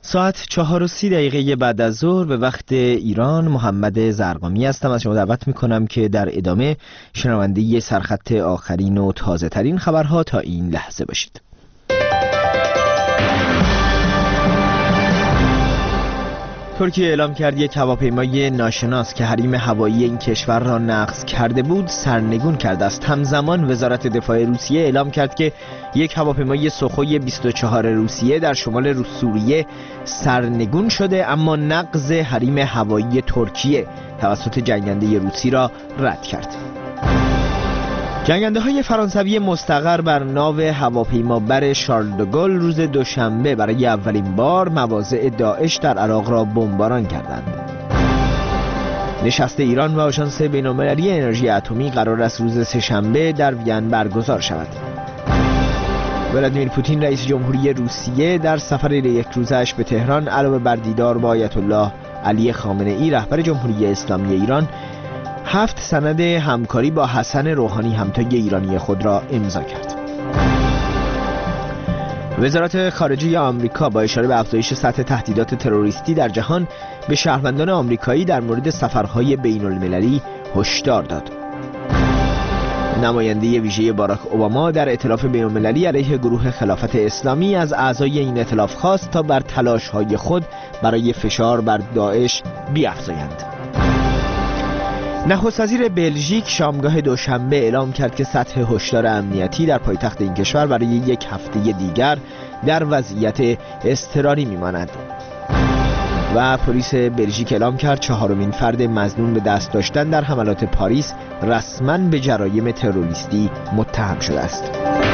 ساعت 4:30 بعد از ظهر به وقت ایران. محمد زرقامی هستم. از شما دعوت میکنم که در ادامه شنونده سرخط آخرین و تازه ترین خبرها تا این لحظه باشید. ترکیه اعلام کرد یک هواپیمای ناشناس که حریم هوایی این کشور را نقض کرده بود سرنگون کرده است. همزمان وزارت دفاع روسیه اعلام کرد که یک هواپیمای سوخوی 24 روسیه در شمال سوریه سرنگون شده، اما نقض حریم هوایی ترکیه توسط جنگنده روسی را رد کرد. جنگنده های فرانسوی مستقر بر ناو هواپیمابر شارل دوگل روز دوشنبه برای اولین بار مواضع داعش در عراق را بمباران کردند. نشست ایران و آژانس بین‌المللی انرژی اتمی قرار است روز سه‌شنبه در وین برگزار شود. ولادیمیر پوتین رئیس جمهوری روسیه در سفر یک روزه‌اش به تهران علاوه بر دیدار با آیت الله علی خامنه‌ای رهبر جمهوری اسلامی ایران 7 سند همکاری با حسن روحانی همتای ایرانی خود را امضا کرد. وزارت خارجه آمریکا با اشاره به افزایش سطح تهدیدات تروریستی در جهان به شهروندان آمریکایی در مورد سفرهای بین‌المللی هشدار داد. نماینده ویژه باراک اوباما در ائتلاف بین‌المللی علیه گروه خلافت اسلامی از اعضای این ائتلاف خواست تا بر تلاش‌های خود برای فشار بر داعش بیفزایند. نخست وزیر بلژیک شامگاه دوشنبه اعلام کرد که سطح هشدار امنیتی در پایتخت این کشور برای یک هفته دیگر در وضعیت اضطراری میماند و پلیس بلژیک اعلام کرد 4مین فرد مظنون به دست داشتن در حملات پاریس رسما به جرایم تروریستی متهم شده است.